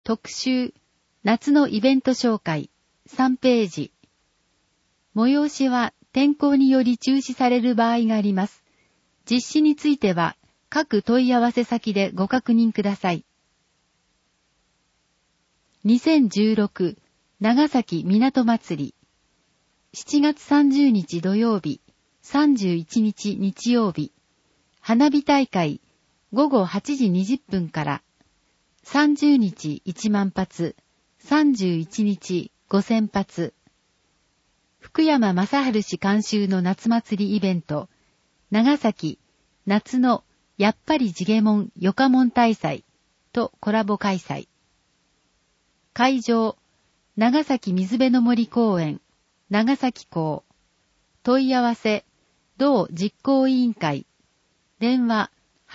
特集、夏のイベント紹介、3ページ。催しは天候により中止される場合があります。実施については、各問い合わせ先でご確認ください。2016長崎港祭り。7月30日土曜日、31日日曜日。花火大会、午後8時20分から。30日1万発、31日5000発。福山雅治氏監修の夏祭りイベント、長崎夏のやっぱり地毛もんよかもん大祭とコラボ開催。会場、長崎水辺の森公園、長崎港。問い合わせ、同実行委員会。電話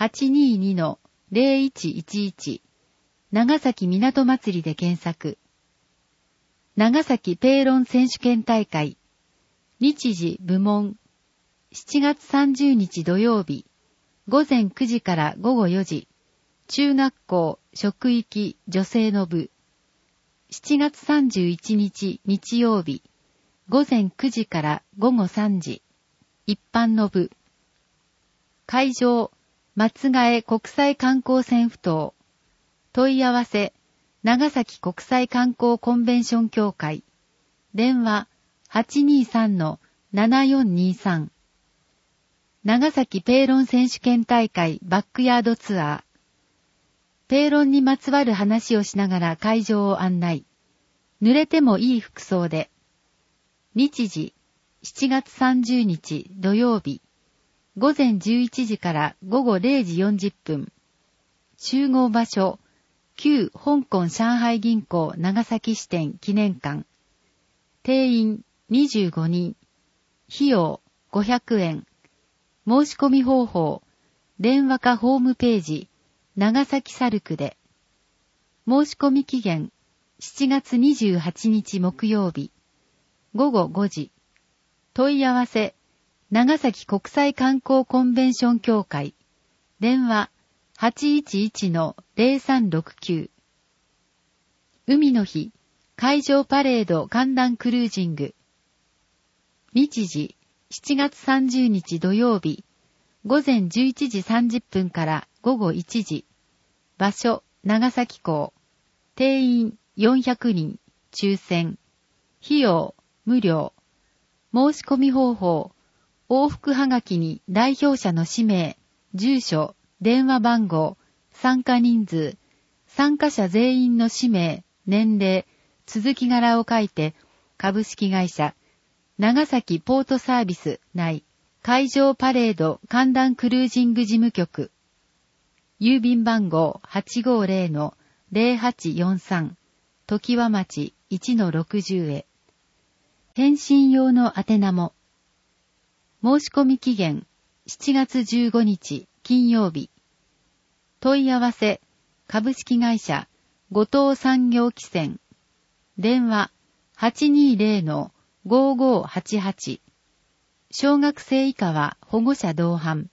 822-0111。長崎港祭りで検索。長崎ペーロン選手権大会。日時部門。7月30日土曜日。午前9時から午後4時。中学校職域女性の部。7月31日日曜日。午前9時から午後3時。一般の部。会場、松ヶ江国際観光船埠頭。問い合わせ、長崎国際観光コンベンション協会。電話、823-7423。長崎ペーロン選手権大会バックヤードツアー。ペーロンにまつわる話をしながら会場を案内。濡れてもいい服装で。日時、7月30日土曜日。午前11時から午後0時40分。集合場所、旧香港上海銀行長崎支店記念館。定員25人。費用500円。申し込み方法、電話かホームページ、長崎サルクで。申し込み期限、7月28日木曜日。午後5時。問い合わせ、長崎国際観光コンベンション協会。電話、811-0369。海の日、海上パレード観覧クルージング。日時、7月30日土曜日。午前11時30分から午後1時。場所、長崎港。定員400人。抽選。費用、無料。申し込み方法。往復はがきに代表者の氏名、住所、電話番号、参加人数、参加者全員の氏名、年齢、続き柄を書いて、株式会社、長崎ポートサービス内、海上パレード観覧クルージング事務局。郵便番号 850-0843、常盤町 1-60 へ。返信用の宛名も。申し込み期限、7月15日金曜日。問い合わせ、株式会社、後藤産業汽船。電話、820-5588。小学生以下は保護者同伴。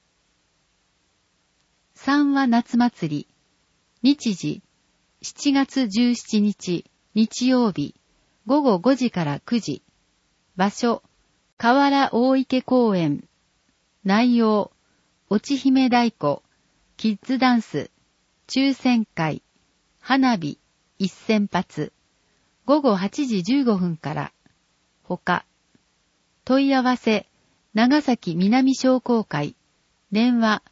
三和夏祭り。日時、7月17日日曜日。午後5時から9時。場所、河原大池公園。内容、落ち姫太鼓、キッズダンス、抽選会、花火、1000発。午後8時15分から。他。問い合わせ、長崎南商工会。電話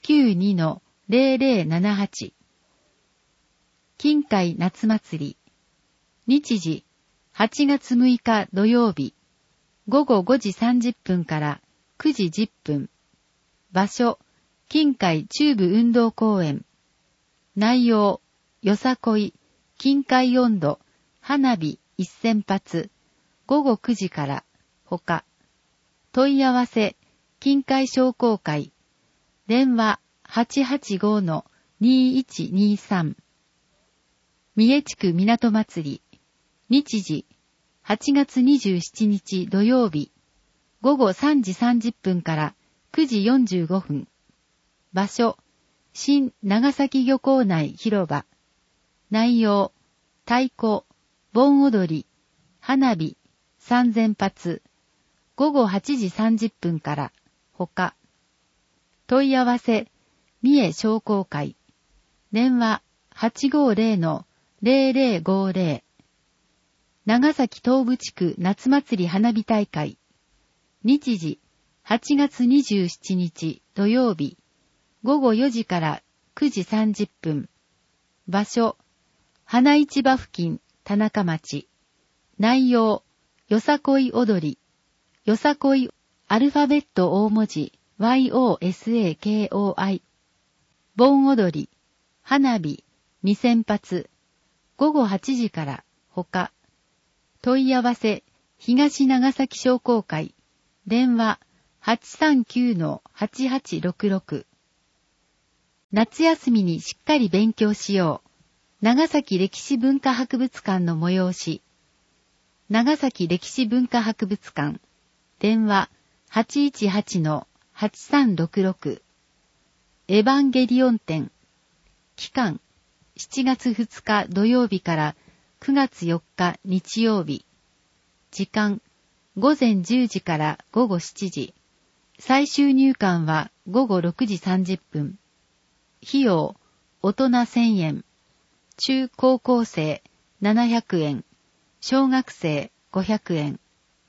892-0078。近海夏祭り。日時、8月6日土曜日。午後5時30分から9時10分。場所、近海中部運動公園。内容、よさこい、近海温度、花火1000発。午後9時から。他。問い合わせ、近海商工会。電話 885-2123。三重地区港祭り。日時、8月27日土曜日。午後3時30分から9時45分。場所、新長崎漁港内広場。 内容、太鼓、盆踊り、花火、3000発、午後8時30分から、他。問い合わせ、三重商工会。電話、850-0050。長崎東部地区夏祭り花火大会。日時、8月27日土曜日、午後4時から9時30分。場所、花市場付近、田中町。内容、よさこい踊り。よさこい、アルファベット大文字、YOSAKOI。盆踊り、花火、2000発。午後8時から、他。問い合わせ、東長崎商工会。電話、839-8866。夏休みにしっかり勉強しよう。長崎歴史文化博物館の催し。長崎歴史文化博物館。電話、818-8366。エヴァンゲリオン展。期間、7月2日土曜日から9月4日日曜日。時間、午前10時から午後7時。最終入館は午後6時30分。費用、大人1000円。中高校生700円。小学生500円。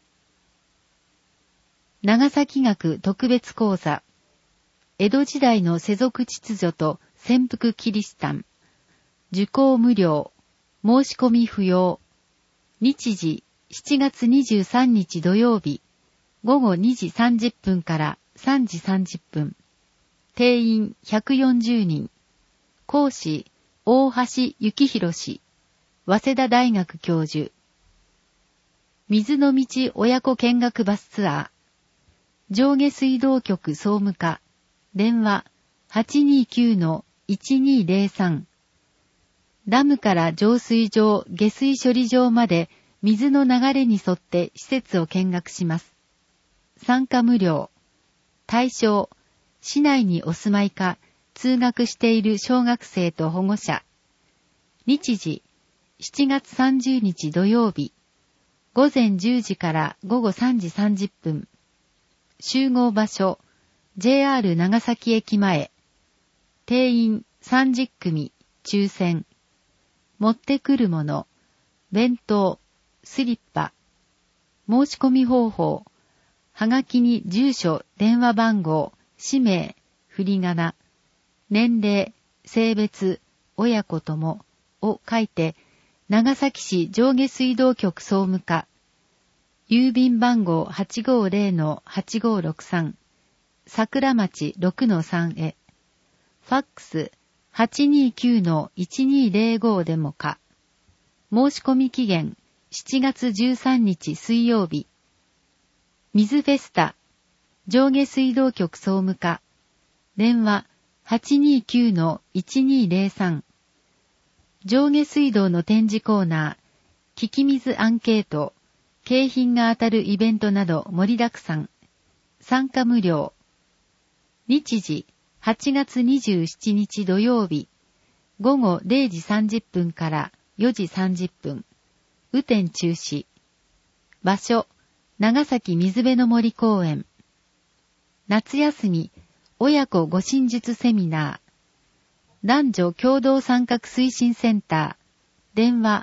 長崎学特別講座。江戸時代の世俗秩序と潜伏キリシタン。受講無料。申し込み不要。日時、7月23日土曜日。午後2時30分から3時30分。定員140人。講師、大橋幸宏氏。早稲田大学教授。水の道親子見学バスツアー。上下水道局総務課。電話 829-1203。ダムから浄水場、下水処理場まで水の流れに沿って施設を見学します。参加無料。対象、市内にお住まいか、通学している小学生と保護者。日時、7月30日土曜日。午前10時から午後3時30分。集合場所、JR 長崎駅前。定員30組、抽選。持ってくるもの、弁当、スリッパ。申し込み方法、はがきに住所、電話番号、氏名、振り仮名、年齢、性別、親子ともを書いて、長崎市上下水道局総務課、郵便番号 850-8563、桜町 6-3 へ、ファックス 829-1205 でもか。申し込み期限7月13日水曜日。水フェスタ、上下水道局総務課、電話 829-1203。上下水道の展示コーナー、聞き水アンケート、景品が当たるイベントなど盛りだくさん。参加無料。日時、8月27日土曜日。午後0時30分から4時30分。雨天中止。場所、長崎水辺の森公園。夏休み、親子護身術セミナー。男女共同参画推進センター。電話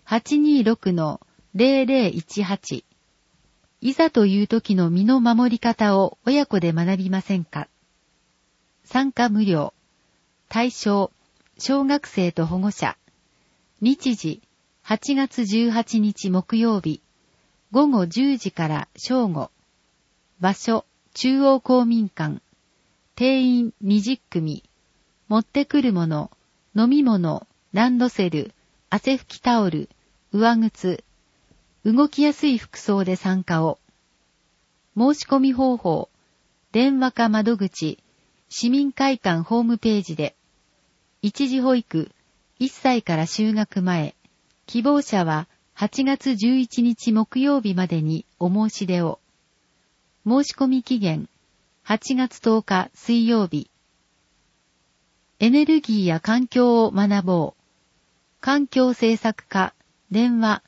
826-0018。いざという時の身の守り方を親子で学びませんか。参加無料。対象、小学生と保護者。日時、8月18日木曜日。午後10時から正午。場所、中央公民館。定員20組。持ってくるもの、飲み物、ランドセル、汗拭きタオル、上靴。動きやすい服装で参加を。申し込み方法、電話か窓口、市民会館ホームページで。一時保育、1歳から就学前。希望者は8月11日木曜日までにお申し出を。申し込み期限、8月10日水曜日。エネルギーや環境を学ぼう。 環境政策課、電話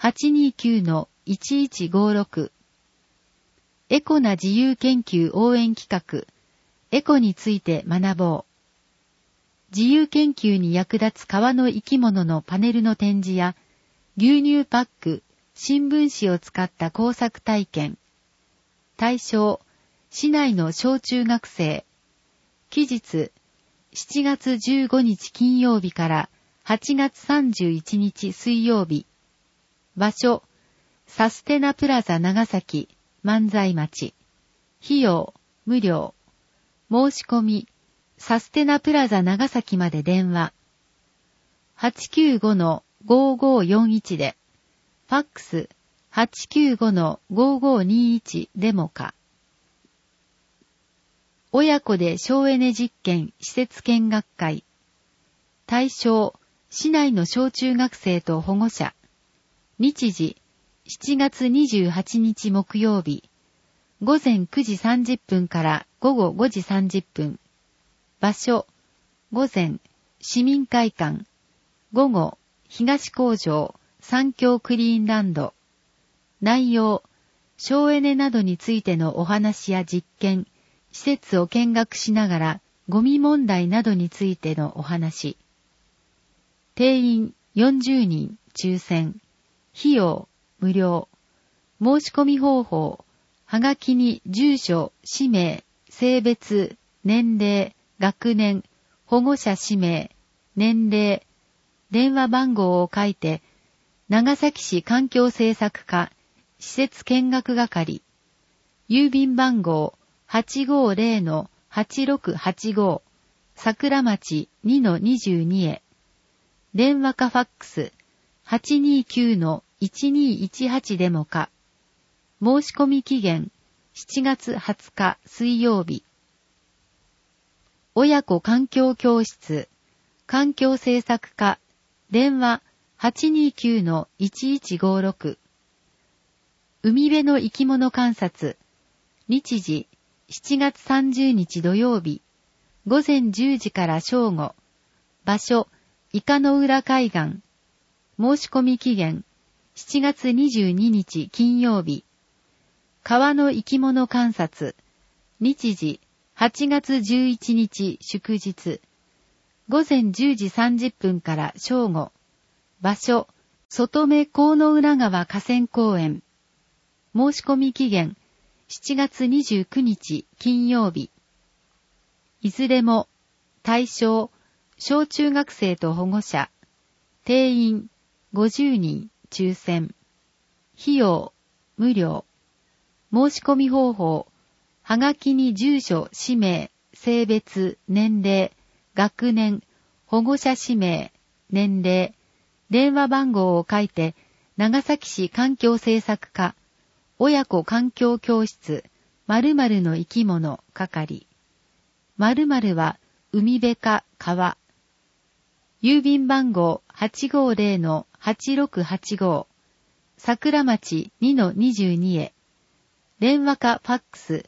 829-1156。エコな自由研究応援企画、エコについて学ぼう。自由研究に役立つ川の生き物のパネルの展示や、牛乳パック、新聞紙を使った工作体験。対象、市内の小中学生。期日、7月15日金曜日から8月31日水曜日。場所、サステナプラザ長崎、万歳町。費用、無料。申し込み、サステナプラザ長崎まで電話。895-5541で、ファックス 895-5521 デモか。親子で省エネ実験施設見学会。対象、市内の小中学生と保護者。日時、7月28日木曜日。午前9時30分から午後5時30分。場所、午前、市民会館。午後、東工場、三峡クリーンランド。内容、省エネなどについてのお話や実験、施設を見学しながら、ゴミ問題などについてのお話。定員40人、抽選。費用、無料。申し込み方法、はがきに住所、氏名、性別、年齢、学年、保護者氏名、年齢、電話番号を書いて、長崎市環境政策課、施設見学係、郵便番号 850-8685、桜町 2-22 へ、電話かファックス 829-1218 でもか、申し込み期限7月20日水曜日。親子環境教室、環境政策課、電話 829-1156。海辺の生き物観察。日時、7月30日土曜日。午前10時から正午。場所、イカの浦海岸。申し込み期限、7月22日金曜日。川の生き物観察。日時、8月11日祝日。午前10時30分から正午。場所、外目河野浦川河川公園。申し込み期限、7月29日金曜日。いずれも、対象、小中学生と保護者。定員、50人、抽選。費用、無料。申し込み方法、はがきに住所、氏名、性別、年齢、学年、保護者氏名、年齢、電話番号を書いて、長崎市環境政策課、親子環境教室、〇〇の生き物係。〇〇は海辺か川。郵便番号 850-8685、桜町 2-22 へ。電話かファックス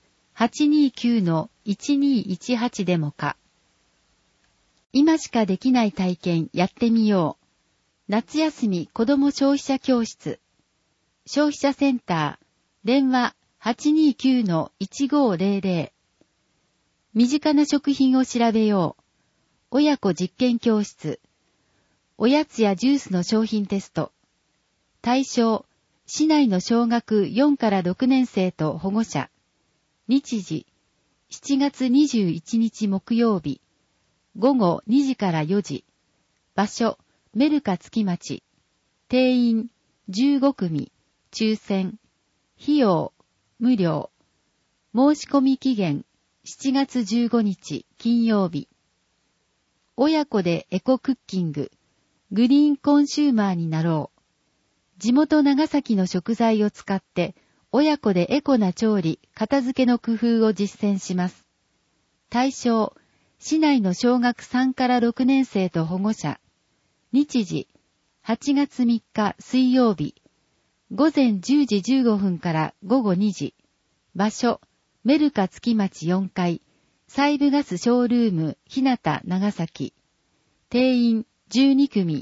829-1218 でもか。今しかできない体験やってみよう。夏休み子ども消費者教室。消費者センター、電話 829-1500。身近な食品を調べよう。親子実験教室。おやつやジュースの商品テスト。対象、市内の小学4から6年生と保護者。日時、7月21日木曜日。午後2時から4時。場所、メルカ月町。定員、15組。抽選。費用、無料。申し込み期限、7月15日金曜日。親子でエコクッキング。グリーンコンシューマーになろう。地元長崎の食材を使って、親子でエコな調理、片付けの工夫を実践します。対象、市内の小学3から6年生と保護者。日時、8月3日水曜日。午前10時15分から午後2時。場所、メルカ月町4階。西部ガスショールーム、日向長崎。定員12組。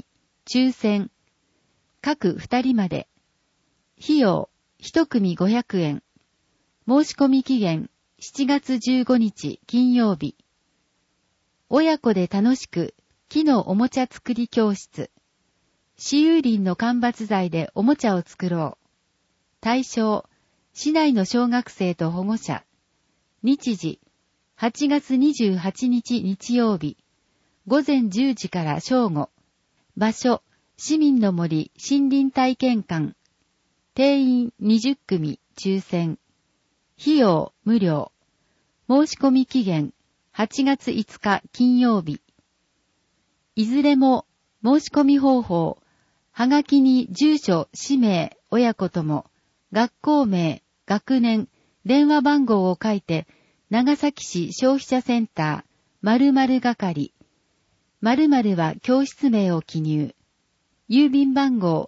抽選。各2人まで。費用、1組500円。申し込み期限、7月15日金曜日。親子で楽しく、木のおもちゃ作り教室。私有林の間伐材でおもちゃを作ろう。対象、市内の小学生と保護者。日時、8月28日日曜日。午前10時から正午。場所、市民の森森林体験館。定員20組抽選。費用無料。申し込み期限8月5日金曜日。いずれも申し込み方法、はがきに住所、氏名、親子とも、学校名、学年、電話番号を書いて、長崎市消費者センター、〇〇係。〇〇は教室名を記入。郵便番号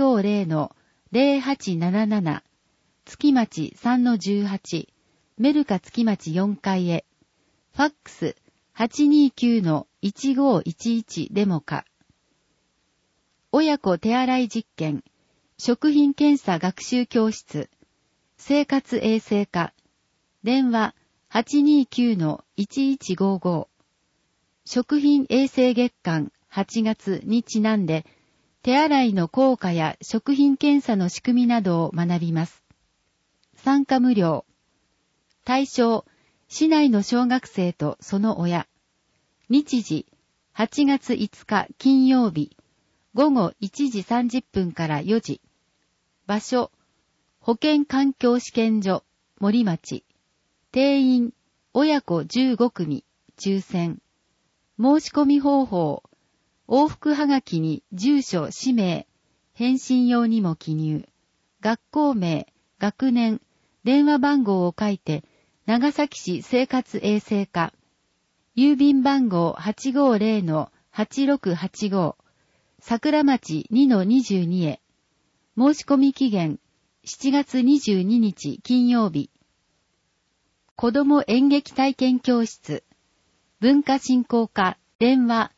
850-0877。月町 3-18。メルカ月町4階へ。ファックス 829-1511 デモか。親子手洗い実験。食品検査学習教室。生活衛生課。電話 829-1155。食品衛生月間8月にちなんで、手洗いの効果や食品検査の仕組みなどを学びます。参加無料。対象、市内の小学生とその親。日時、8月5日金曜日。午後1時30分から4時。場所、保健環境試験所、森町。定員、親子15組、抽選。申し込み方法、往復はがきに住所、氏名、返信用にも記入。学校名、学年、電話番号を書いて、長崎市生活衛生課。郵便番号 850-8685。桜町 2-22 へ。申し込み期限、7月22日金曜日。子ども演劇体験教室。文化振興課、電話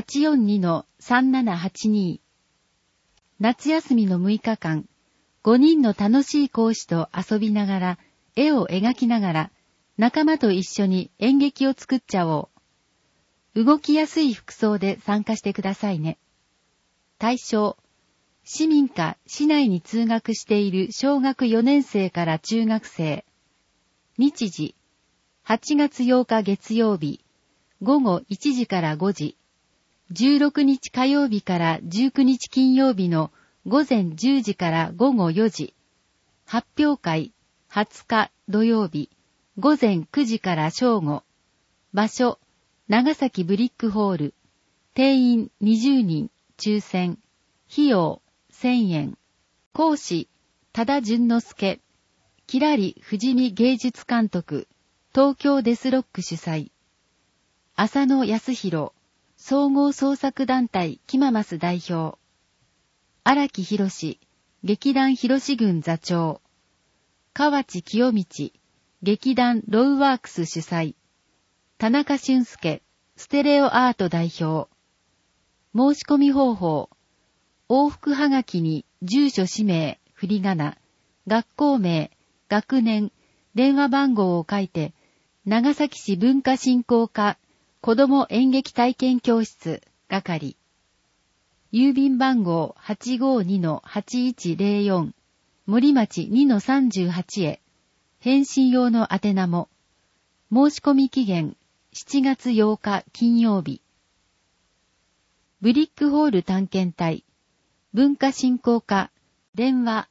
842-3782。夏休みの6日間、5人の楽しい講師と遊びながら、絵を描きながら、仲間と一緒に演劇を作っちゃおう。動きやすい服装で参加してくださいね。対象、市民か市内に通学している小学4年生から中学生。日時、8月8日月曜日、午後1時から5時。16日火曜日から19日金曜日の午前10時から午後4時。発表会、20日土曜日、午前9時から正午。場所、長崎ブリックホール。定員20人。抽選。費用、1000円。講師、多田淳之介。きらり富士見芸術監督。東京デスロック主催。浅野康弘。総合創作団体キママス代表。荒木博。劇団広志軍座長。河内清道。劇団ロウワークス主催。田中俊介。ステレオアート代表。申し込み方法。往復はがきに住所氏名、振り仮名、学校名、学年、電話番号を書いて、長崎市文化振興課子ども演劇体験教室係。郵便番号 852-8104 森町 2-38 へ。返信用の宛名も。申し込み期限7月8日金曜日。ブリックホール探検隊、文化振興課、電話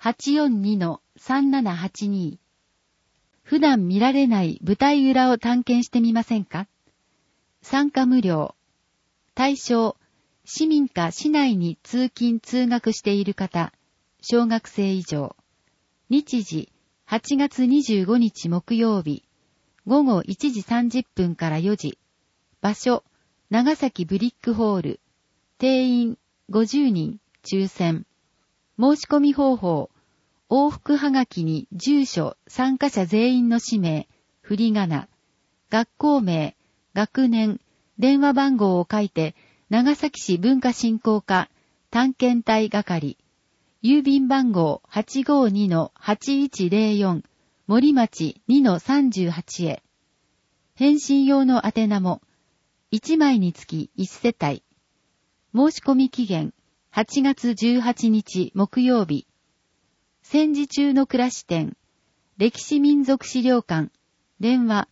842-3782。普段見られない舞台裏を探検してみませんか？参加無料。対象、市民か市内に通勤通学している方、小学生以上。日時、8月25日木曜日、午後1時30分から4時。場所、長崎ブリックホール。定員50人、抽選。申し込み方法。往復はがきに住所、参加者全員の氏名、振り仮名、学校名、学年、電話番号を書いて、 長崎市文化振興課探検隊係、郵便番号 852-8104 森町 2-38 へ。返信用の宛名も、1枚につき1世帯。申し込み期限、8月18日木曜日。戦時中の暮らし展、歴史民族資料館、電話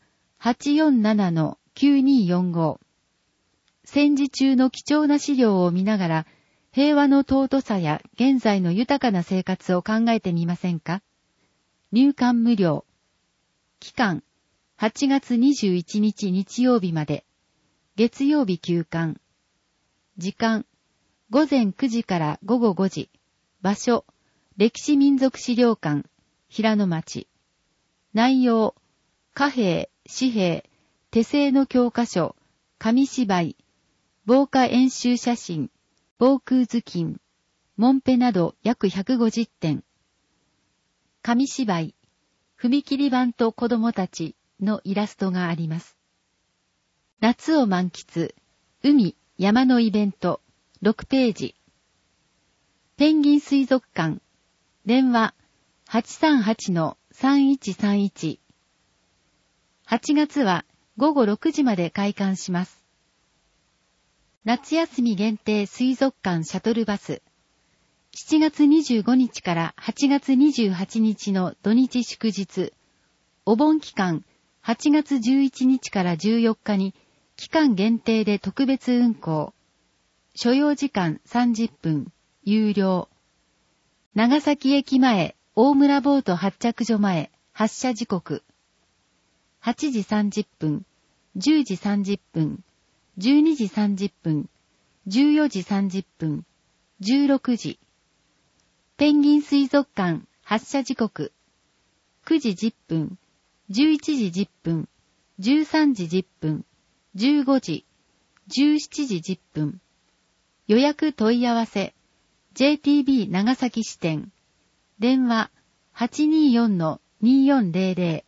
847-9245。戦時中の貴重な資料を見ながら、平和の尊さや現在の豊かな生活を考えてみませんか？入館無料。期間、8月21日日曜日まで。月曜日休館。時間、午前9時から午後5時。場所、歴史民族資料館、平野町。内容、貨幣、紙幣、手製の教科書、紙芝居、防火演習写真、防空頭巾、モンペなど約150点。紙芝居、踏切板と子供たちのイラストがあります。夏を満喫、海、山のイベント、6ページ。ペンギン水族館、電話 838-3131。8月は午後6時まで開館します。夏休み限定水族館シャトルバス。7月25日から8月28日の土日祝日。お盆期間8月11日から14日に期間限定で特別運行。所要時間30分。有料。長崎駅前、大村ボート発着所前、発車時刻。8時30分、10時30分、12時30分、14時30分、16時。ペンギン水族館発車時刻。9時10分、11時10分、13時10分、15時、17時10分。予約問い合わせ。JTB 長崎支店。電話 824-2400。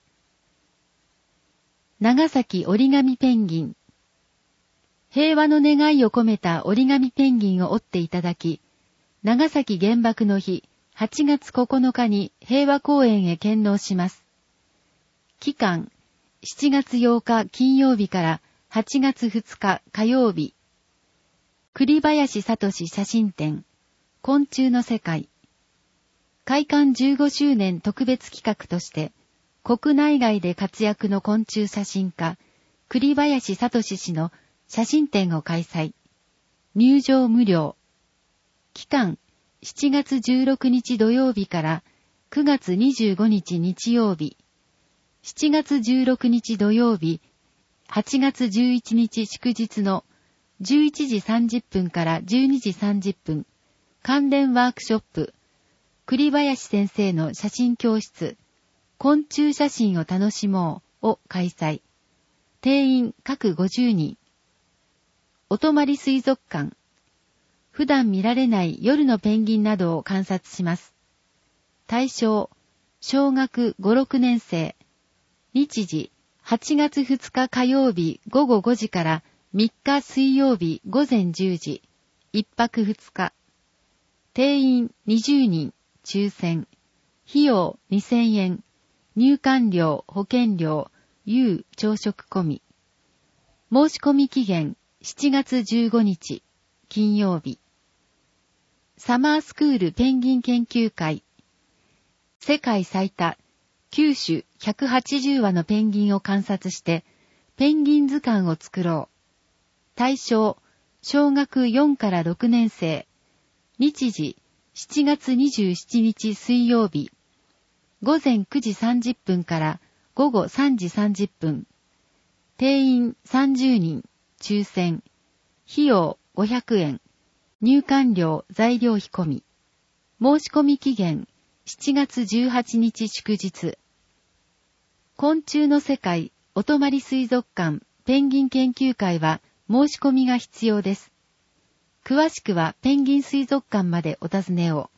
長崎折り紙ペンギン。平和の願いを込めた折り紙ペンギンを折っていただき、長崎原爆の日8月9日に平和公園へ献納します。期間、7月8日金曜日から8月2日火曜日。栗林聡写真展、昆虫の世界。開館15周年特別企画として、国内外で活躍の昆虫写真家、栗林聡氏の写真展を開催。入場無料。期間、7月16日土曜日から9月25日日曜日。7月16日土曜日、8月11日祝日の11時30分から12時30分、関連ワークショップ、栗林先生の写真教室、昆虫写真を楽しもうを開催。定員各50人。お泊まり水族館。普段見られない夜のペンギンなどを観察します。対象、小学5、6年生。日時、8月2日火曜日午後5時から3日水曜日午前10時。1泊2日。定員20人。抽選。費用2000円。入館料、保険料、夕朝食込み。申し込み期限7月15日。金曜日。サマースクールペンギン研究会。世界最多9種180羽のペンギンを観察してペンギン図鑑を作ろう。対象、小学4から6年生。日時、7月27日水曜日。午前9時30分から午後3時30分。定員30人。抽選。費用500円。入館料、材料費込み。申し込み期限7月18日祝日。昆虫の世界お泊まり水族館ペンギン研究会は申し込みが必要です。詳しくはペンギン水族館までお尋ねを。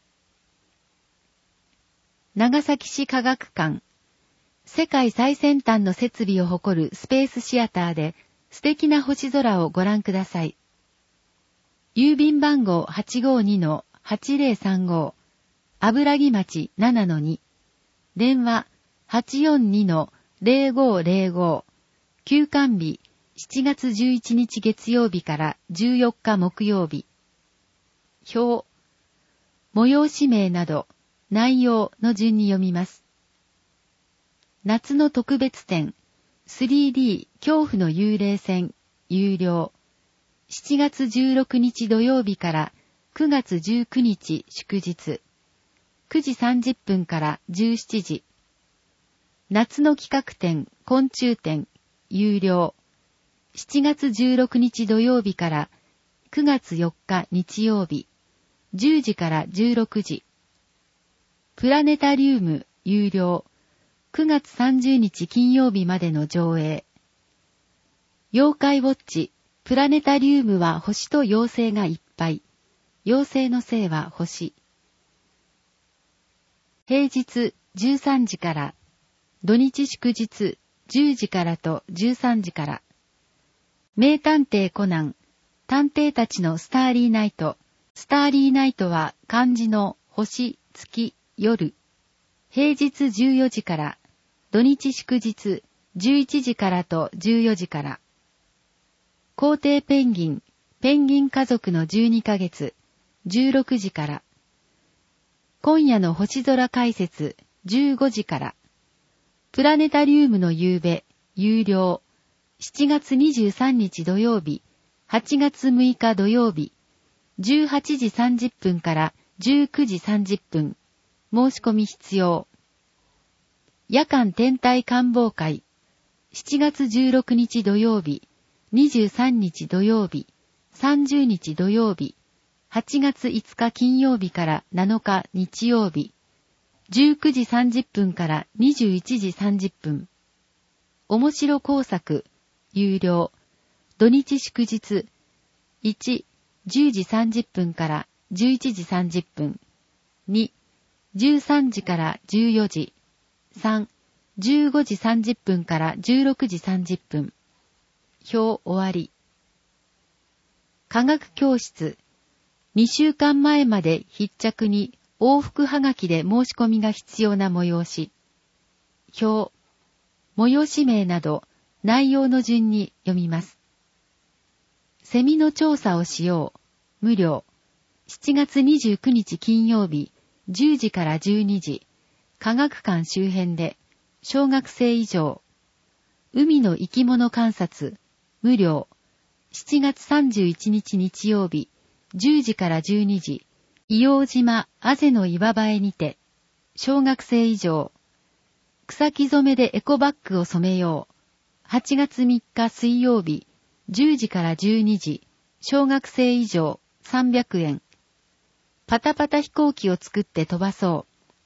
長崎市科学館。世界最先端の設備を誇るスペースシアターで素敵な星空をご覧ください。 郵便番号 852-8035、油木町 7-2、電話 842-0505、休館日7月11日月曜日から14日木曜日。表、催し名など内容の順に読みます。夏の特別展 3D 恐怖の幽霊船有料。7月16日土曜日から9月19日祝日。9時30分から17時。夏の企画展昆虫展有料。7月16日土曜日から9月4日日曜日。10時から16時。プラネタリウム有料。9月30日金曜日までの上映。妖怪ウォッチ、プラネタリウムは星と妖精がいっぱい。妖精の精は星。平日13時から、土日祝日10時からと13時から。名探偵コナン、探偵たちのスターリーナイト。スターリーナイトは漢字の星、月、夜。平日14時から、土日祝日11時からと14時から。皇帝ペンギン、ペンギン家族の12ヶ月、16時から。今夜の星空解説、15時から。プラネタリウムの夕べ、有料。7月23日土曜日、8月6日土曜日、18時30分から19時30分。申し込み必要。夜間天体観望会。7月16日土曜日、23日土曜日、30日土曜日、8月5日金曜日から7日日曜日、19時30分から21時30分。面白工作、有料。土日祝日、1、10時30分から11時30分。2、13時から14時。3、15時30分から16時30分。表終わり。科学教室。2週間前まで必着に往復はがきで申し込みが必要な催し。表。催し名など内容の順に読みます。セミの調査をしよう。無料。7月29日金曜日、10時から12時。科学館周辺で、小学生以上。海の生き物観察。無料。7月31日日曜日、10時から12時。硫黄島あぜの岩場へにて。小学生以上。草木染めでエコバッグを染めよう。8月3日水曜日、10時から12時。小学生以上300円。パタパタ飛行機を作って飛ばそう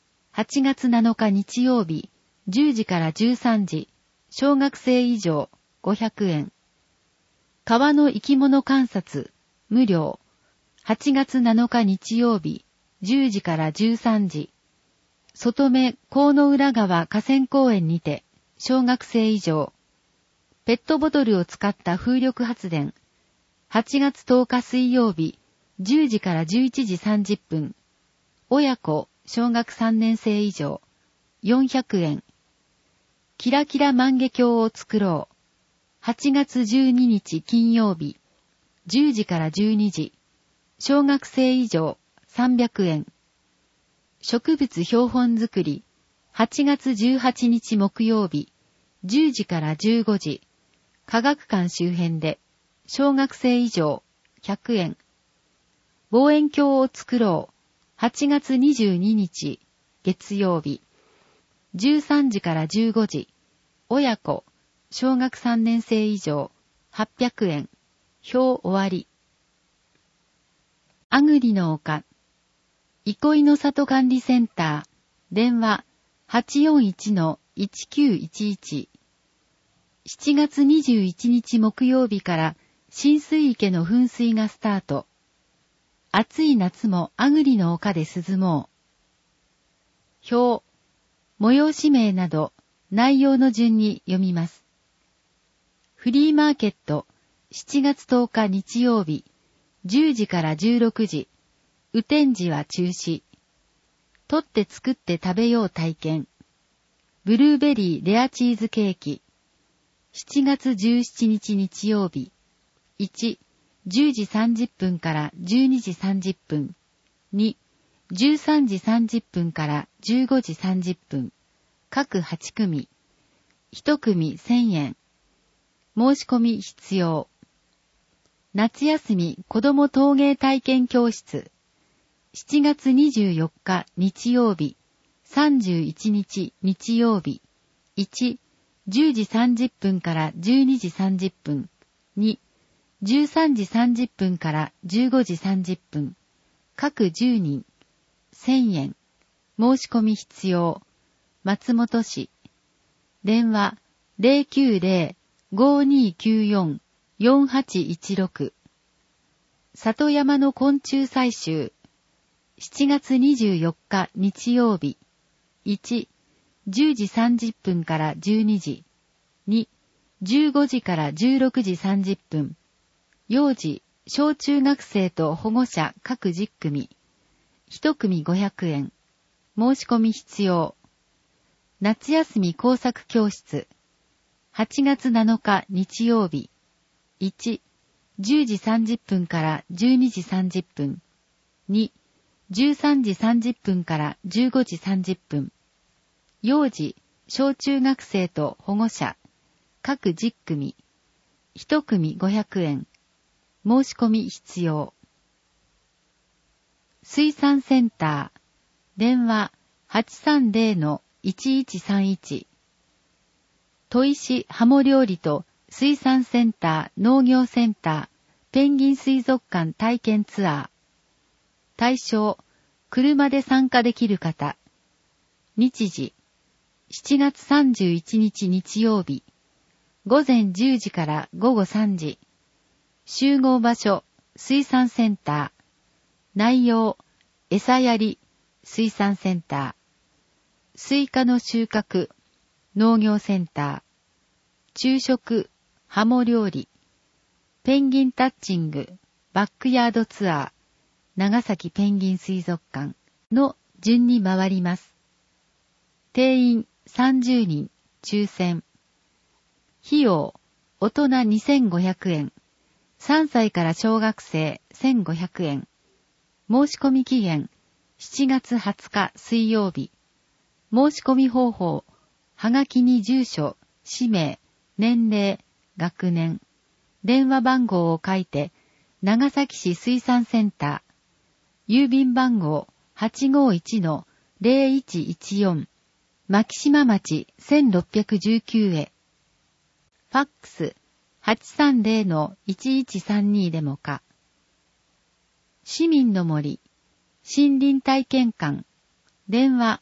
。8月7日日曜日、10時から13時。小学生以上500円。川の生き物観察、無料。8月7日日曜日、10時から13時。外目河野浦川河川公園にて、小学生以上。ペットボトルを使った風力発電。8月10日水曜日、10時から11時30分。親子、小学3年生以上。400円。キラキラ万華鏡を作ろう。8月12日金曜日、10時から12時。小学生以上300円。植物標本作り。8月18日木曜日、10時から15時。科学館周辺で。小学生以上100円。望遠鏡を作ろう。8月22日月曜日。13時から15時。親子。小学3年生以上800円。表終わり。あぐりの丘。憩いの里管理センター。電話 841-1911。7月21日木曜日から浸水池の噴水がスタート。暑い夏もあぐりの丘で涼もう。表。催し名など内容の順に読みます。フリーマーケット、7月10日日曜日、 10時から16時、雨天時は中止。取って作って食べよう体験。ブルーベリーレアチーズケーキ。7月17日日曜日。1、10時30分から12時30分。2、13時30分から15時30分。各8組。1組1000円。申し込み必要。夏休み子ども陶芸体験教室。7月24日日曜日。31日日曜日。1、10時30分から12時30分。2、13時30分から15時30分。各10人。1000円。申し込み必要。松本市。電話090-5294-4816。里山の昆虫採集。7月24日日曜日。1、10時30分から12時。2、15時から16時30分。幼児、小中学生と保護者各10組。1組500円。申し込み必要。夏休み工作教室。8月7日日曜日。1、10時30分から12時30分。2、13時30分から15時30分。幼児、小中学生と保護者、各10組。1組500円。申し込み必要。水産センター。電話830-1131。砥石ハモ料理と水産センター農業センターペンギン水族館体験ツアー。対象、車で参加できる方。日時、7月31日日曜日。午前10時から午後3時。集合場所、水産センター。内容、餌やり、水産センター。スイカの収穫、農業センター。昼食、ハモ料理。ペンギンタッチング、バックヤードツアー。長崎ペンギン水族館の順に回ります。定員30人、抽選。費用、大人2500円。3歳から小学生1500円。申し込み期限、7月20日水曜日。申し込み方法、はがきに住所、氏名、年齢、学年、電話番号を書いて、長崎市水産センター、郵便番号 851-0114、牧島町1619へ。ファックス 830-1132 でもか。市民の森、森林体験館、電話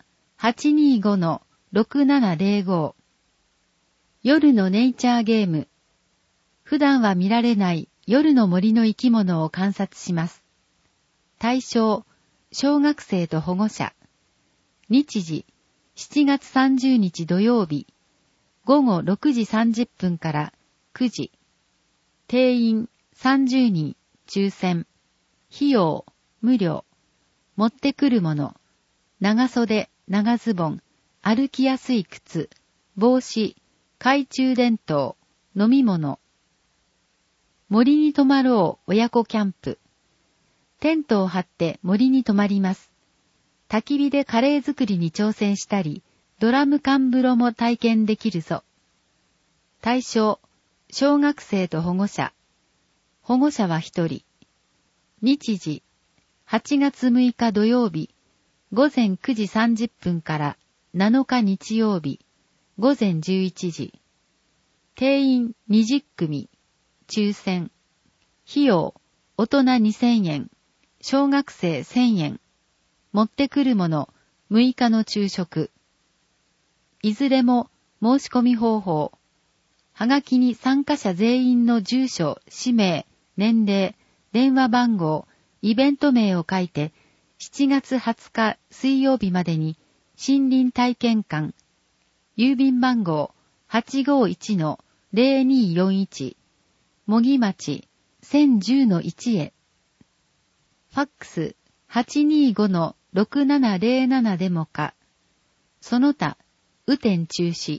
825-6705。夜のネイチャーゲーム。普段は見られない夜の森の生き物を観察します。対象、小学生と保護者。日時、7月30日土曜日。午後6時30分から9時。定員30人、抽選。費用、無料。持ってくるもの。長袖、長ズボン、歩きやすい靴、帽子、懐中電灯、飲み物。森に泊まろう親子キャンプ。テントを張って森に泊まります。焚き火でカレー作りに挑戦したり、ドラム缶風呂も体験できるぞ。対象、小学生と保護者。保護者は1人。日時、8月6日土曜日、午前9時30分から7日日曜日、午前11時。定員20組。抽選。費用、大人2000円。小学生1000円。持ってくるもの、6日の昼食。いずれも申し込み方法。はがきに参加者全員の住所、氏名、年齢、電話番号、イベント名を書いて、7月20日水曜日までに森林体験館、郵便番号 851-0241、茂木町 1010-1 へ。 ファックス 825-6707 でもか。その他、雨天中止。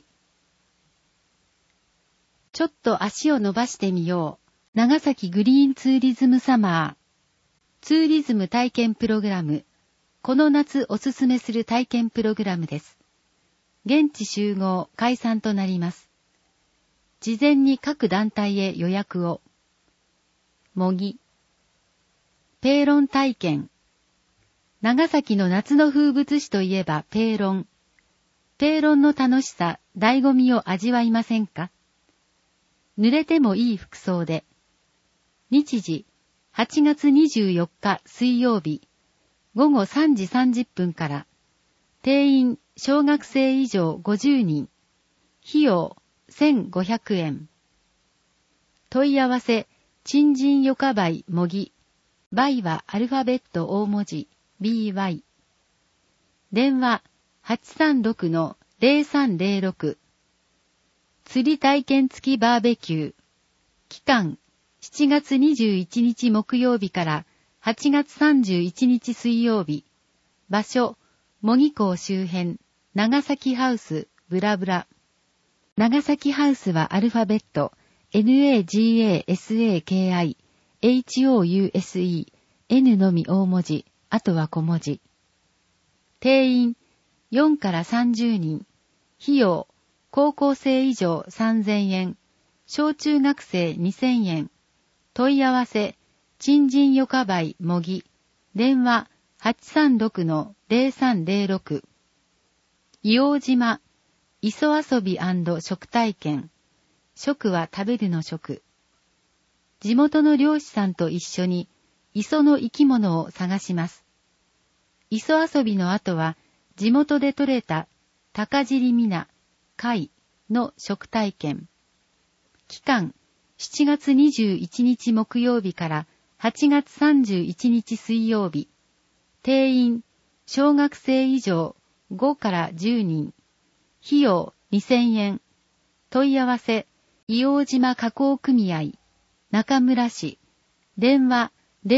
ちょっと足を伸ばしてみよう。長崎グリーンツーリズムサマー。ツーリズム体験プログラム。この夏おすすめする体験プログラムです。現地集合、解散となります。事前に各団体へ予約を。模擬。ペーロン体験。長崎の夏の風物詩といえばペーロン。ペーロンの楽しさ、醍醐味を味わいませんか？濡れてもいい服装で。日時、8月24日水曜日、午後3時30分から。定員、小学生以上50人。費用、1500円。問い合わせ、珍人よかばい模擬。by はアルファベット大文字、by。電話、836-0306。釣り体験付きバーベキュー。期間、7月21日木曜日から8月31日水曜日。場所、模擬港周辺、長崎ハウス、ブラブラ。長崎ハウスはアルファベット、NAGASAKI、HOUSE、N のみ大文字、あとは小文字。定員、4から30人。費用、高校生以上3000円。小中学生2000円。問い合わせ、珍人よかばい模擬。電話、836-0306。硫黄島、磯遊び&食体験。食は食べるの食。地元の漁師さんと一緒に、磯の生き物を探します。磯遊びの後は、地元で採れた高尻みな、貝の食体験。期間、7月21日木曜日から8月31日水曜日。定員、小学生以上5から10人。費用2000円。問い合わせ、硫黄島加工組合、中村市。電話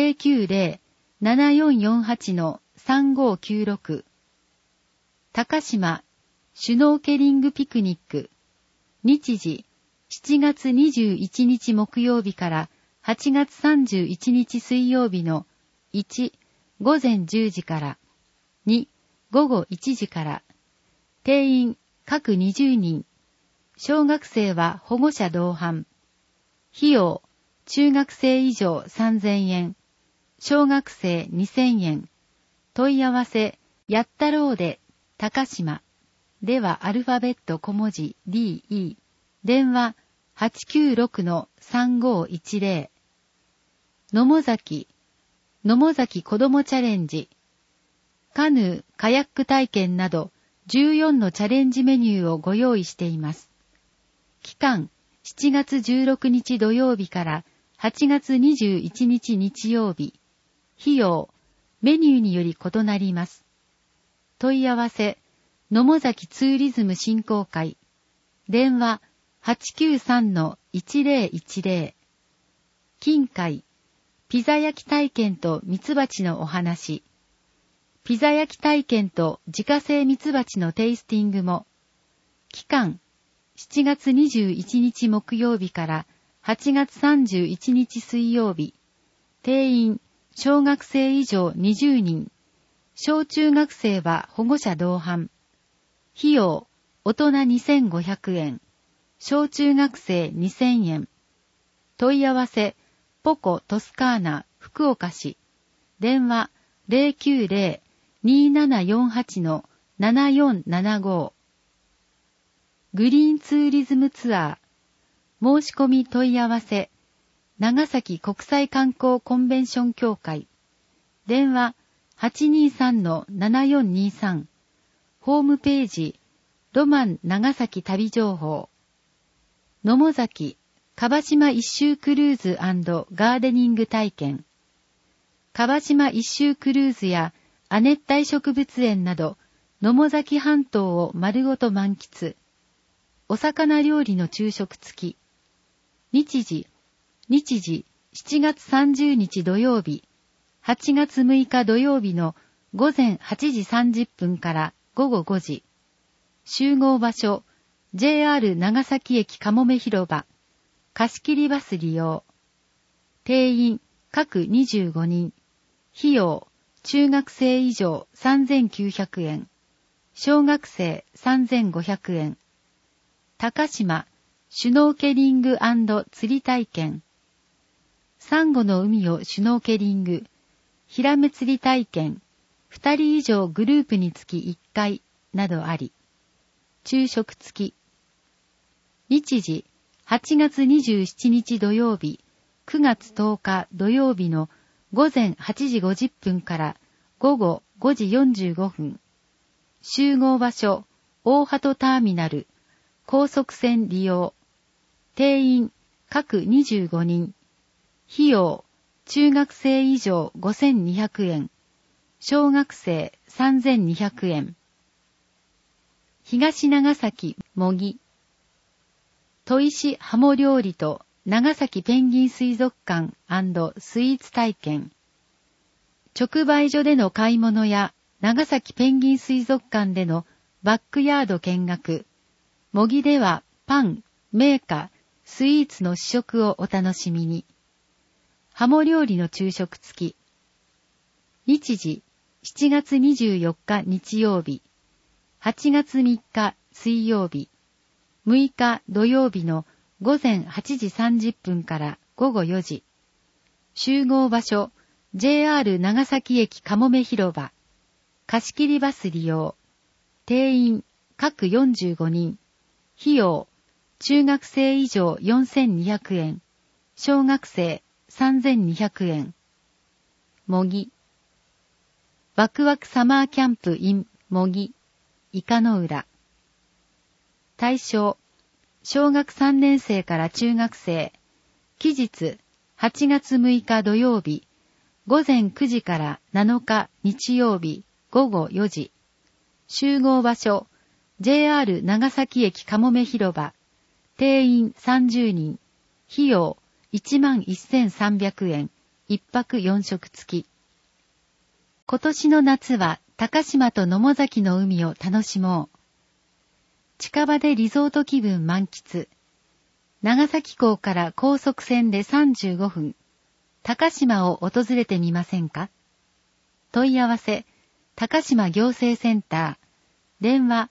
090-7448-3596。高島、シュノーケリングピクニック。日時、7月21日木曜日から8月31日水曜日の1、午前10時から、2、午後1時から。定員、各20人。小学生は保護者同伴。費用、中学生以上3000円。小学生2000円。問い合わせ、やったろうで、高島。ではアルファベット小文字 DE。電話、896-3510。野母崎子どもチャレンジ。カヌー、カヤック体験など14のチャレンジメニューをご用意しています。期間、7月16日土曜日から8月21日日曜日。費用、メニューにより異なります。問い合わせ、野母崎ツーリズム振興会。電話、893-1010。近海、ピザ焼き体験とミツバチのお話。ピザ焼き体験と自家製ミツバチのテイスティングも。期間、7月21日木曜日から8月31日水曜日。定員、小学生以上20人。小中学生は保護者同伴。費用、大人2500円。小中学生2000円。問い合わせ、ポコトスカーナ、福岡市。電話、090-2748-7475。グリーンツーリズムツアー。申し込み問い合わせ、長崎国際観光コンベンション協会。電話、823-7423。ホームページ、ロマン長崎旅情報。野母崎、樺島一周クルーズ&ガーデニング体験。樺島一周クルーズや亜熱帯植物園など、野母崎半島を丸ごと満喫。お魚料理の昼食付き。日時、7月30日土曜日、 8月6日土曜日の午前8時30分から午後5時。集合場所、JR 長崎駅かもめ広場。貸切バス利用。定員、各25人。費用、中学生以上3900円。小学生3500円。高島、シュノーケリング&釣り体験。サンゴの海をシュノーケリング、ヒラメ釣り体験、2人以上グループにつき1回などあり。昼食付き。日時、8月27日土曜日、9月10日土曜日の午前8時50分から午後5時45分。集合場所、大鳩ターミナル、高速船利用。定員、各25人。費用、中学生以上5200円。小学生3200円。東長崎模擬。砥石ハモ料理と長崎ペンギン水族館&スイーツ体験。直売所での買い物や長崎ペンギン水族館でのバックヤード見学。模擬ではパン、銘菓、スイーツの試食をお楽しみに。ハモ料理の昼食付き。日時、7月24日日曜日。8月3日水曜日。6日土曜日の午前8時30分から午後4時。集合場所、JR 長崎駅かもめ広場。貸切バス利用。定員、各45人。費用、中学生以上4200円。小学生3200円。模擬。ワクワクサマーキャンプ in 模擬。イカの浦。対象、小学3年生から中学生。期日、8月6日土曜日。午前9時から7日日曜日午後4時。集合場所、JR 長崎駅かもめ広場。定員30人。費用11,300円。一泊4食付き。今年の夏は高島と野母崎の海を楽しもう。近場でリゾート気分満喫。長崎港から高速船で35分。高島を訪れてみませんか？問い合わせ、高島行政センター。電話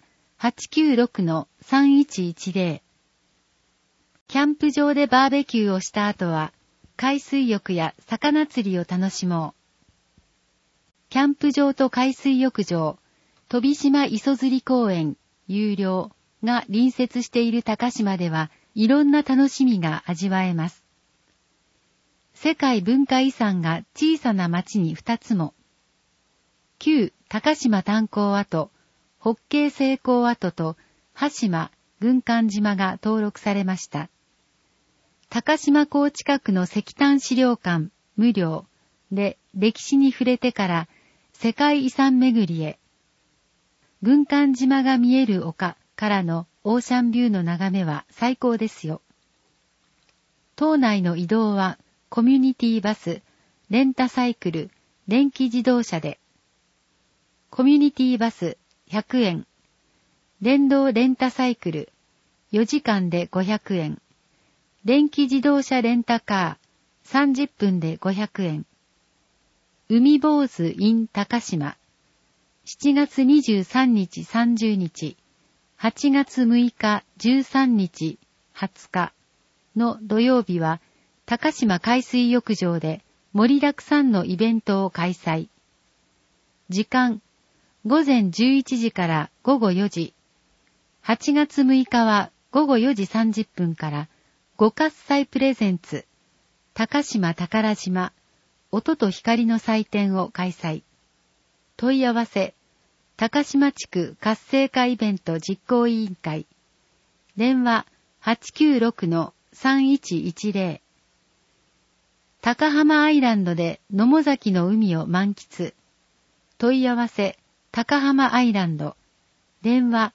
896-3110。キャンプ場でバーベキューをした後は、海水浴や魚釣りを楽しもう。キャンプ場と海水浴場、飛島磯釣り公園、有料が隣接している高島では、いろんな楽しみが味わえます。世界文化遺産が小さな町に2つも。旧高島炭鉱跡、北慶成功跡と羽島、軍艦島が登録されました。高島港近くの石炭資料館、無料で歴史に触れてから世界遺産巡りへ。軍艦島が見える丘からのオーシャンビューの眺めは最高ですよ。島内の移動はコミュニティバス、レンタサイクル、電気自動車で。コミュニティバス100円。電動レンタサイクル4時間で500円。電気自動車レンタカー30分で500円。海坊主 in 高島。7月23日30日、8月6日13日20日の土曜日は高島海水浴場で盛りだくさんのイベントを開催。時間、午前11時から午後4時。8月6日は午後4時30分から五喝采プレゼンツ、高島宝島、音と光の祭典を開催。問い合わせ、高島地区活性化イベント実行委員会。電話 896-3110。高浜アイランドで野母崎の海を満喫。問い合わせ、高浜アイランド。電話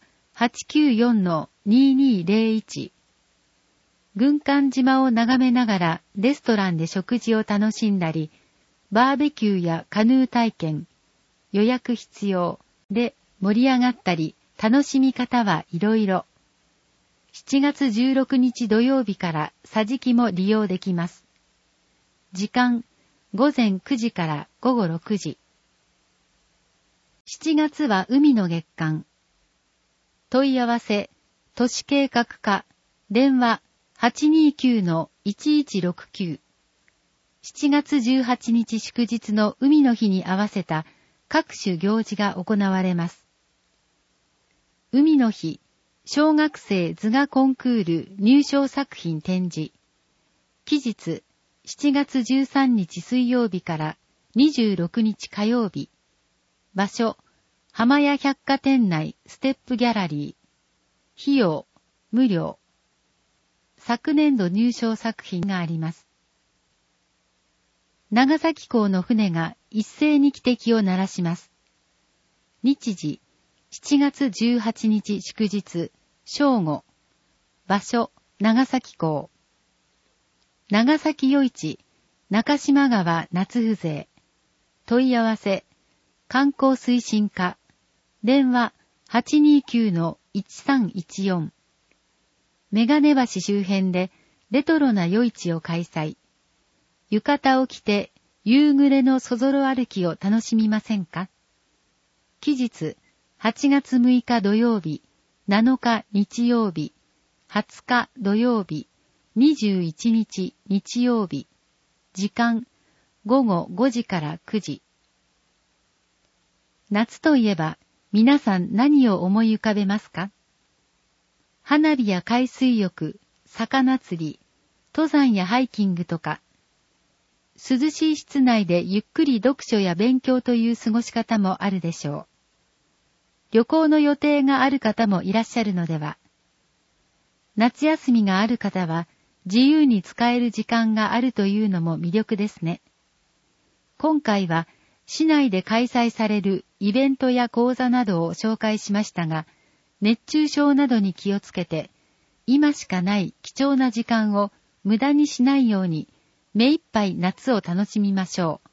894-2201。軍艦島を眺めながらレストランで食事を楽しんだり、 バーベキューやカヌー体験、予約必要で盛り上がったり、楽しみ方はいろいろ。7月16日土曜日から桟敷も利用できます。時間、午前9時から午後6時。7月は海の月間。問い合わせ、都市計画課、電話 829-1169。7月18日祝日の海の日に合わせた各種行事が行われます。海の日、小学生図画コンクール入賞作品展示。期日、7月13日水曜日から26日火曜日。場所、浜屋百貨店内ステップギャラリー。費用、無料。昨年度入賞作品があります。長崎港の船が一斉に汽笛を鳴らします。日時、7月18日祝日、正午。場所、長崎港。長崎夜市、中島川夏風情。問い合わせ、観光推進課。電話 829-1314。メガネ橋周辺でレトロな夜市を開催。浴衣を着て夕暮れのそぞろ歩きを楽しみませんか？期日、8月6日土曜日、7日日曜日、20日土曜日、21日日曜日。時間、午後5時から9時。夏といえば、皆さん何を思い浮かべますか？花火や海水浴、魚釣り、登山やハイキングとか、涼しい室内でゆっくり読書や勉強という過ごし方もあるでしょう。旅行の予定がある方もいらっしゃるのでは。夏休みがある方は自由に使える時間があるというのも魅力ですね。今回は市内で開催されるイベントや講座などを紹介しましたが、熱中症などに気をつけて、今しかない貴重な時間を無駄にしないように、目いっぱい夏を楽しみましょう。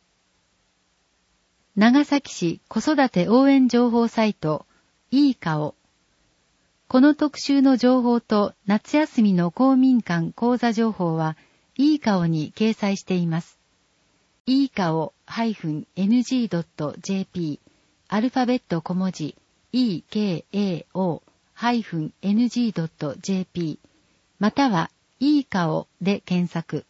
長崎市子育て応援情報サイト、いい顔。この特集の情報と夏休みの公民館講座情報は、いい顔に掲載しています。いい顔-ng.jp アルファベット小文字 ekao-ng.jp またはいい顔で検索。